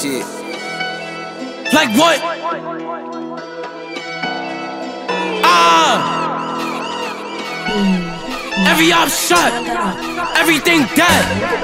shit. Like what? Every op shot, everything dead.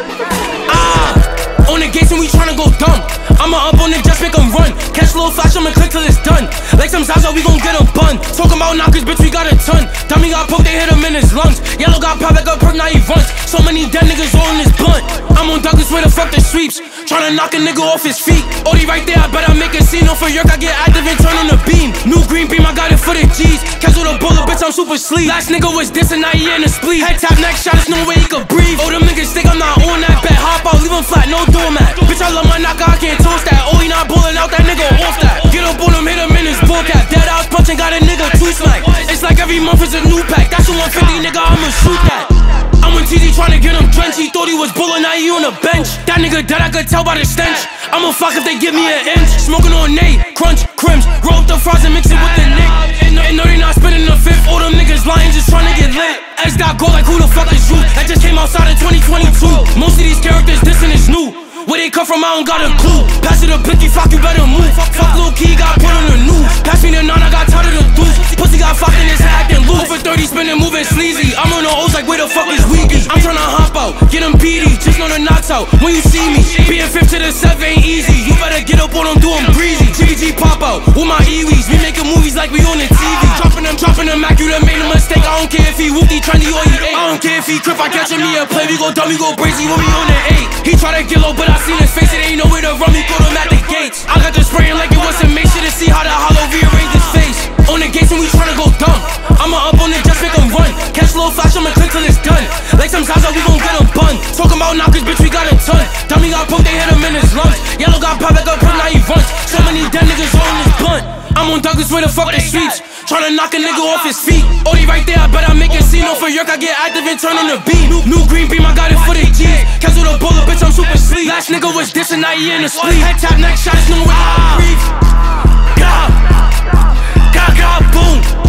On the gates and we tryna go dumb. I'ma up on the just make them run. Catch a little flash, I'ma click till it's done. Like some Zaza, we gon' get a bun. Talking about knockers, bitch, we got a ton. Dummy got poked, they hit him in his lungs. Yellow got popped like a perk, now he runs. So many dead niggas all in his blunt. I'm on Douglas, where the fuck the sweeps. Tryna knock a nigga off his feet. Odie right there, I bet I make a scene. No for York, I get active and turn on the beam. New green beam, I got it for the G's. Cancel the bullet, bitch, I'm super sleep. Last nigga was dissing, now he in the spleen. Head tap, next shot, there's no way he could breathe. Oh, them niggas think I'm not on that bet. Hop out, leave him flat, no doormat. Bitch, I love my knocker, I can't toast that. Oh, he not ballin' out, that nigga off that. Get up on him, hit him in his ball cap. Dead house punching, got a nigga two smack. It's like every month is a new pack. That's a 150, nigga, I'ma shoot that. I'm with TZ tryna get him drenched. He thought he was bullin', now he on the bench. That nigga dead, I could tell by the stench. I'ma fuck if they give me an inch. Smoking on Nate, Crunch, Crims. Roll up the fries and mix it with the Nick. And no, they not spinning the fifth. All them niggas lying, just tryna get lit. X got gold like who the fuck is you? That just came outside in 2022. Most of these characters, dissing is new. Where they come from, I don't got a clue. Pass it to Blicky, fuck, you better move. Fuck Lil Key, got put on the news. Pass me the 9, I got tired of the deuce. Pussy got fucked in his head, acting loose. Over 30, spinning, moving sleazy. I'm on the O's like, where the fuck is Weezy? I'm tryna hop out, get him beady. Just know the knocks out when you see me. Being 5th to the 7 ain't easy. You better get up on them, do them breezy. GVG pop out with my Ewees. We making movies like we on the TV. Dropping them Mac, you done made a mistake. I don't care if he whoopty, trendy, or he ate. I don't care if he crip, I catching me a play. We go dumb, we go crazy when we on the 8. He try to get low, but I seen his face. It ain't nowhere to run, we caught him at the gates. I got the spraying like it wasn't make sure to see how the hollow rearrange his face. On the gates and we tryna go dumb. I'ma up on the just make him run. Catch a little flash, I'ma click till it's done. Like some Zaza, we gon' get him bun. Talking about knockers, bitch, we got a ton. Dummy got poked, they hit him in his lungs. Yellow got popped like a perk, now he runs. So many dead niggas all in his blunt. I'm on Douglas, where the fuck the sweeps. Tryna knock a nigga off his feet. Odie right there, I bet I make a scene. No for York, I get active and turn on the beam. New green beam, I got it for the G's. Cancel the bullet, bitch, I'm super sleep. Last nigga was dissing, now he in the spleen. Head tap, next shot, there's no way I breathe. God, boom.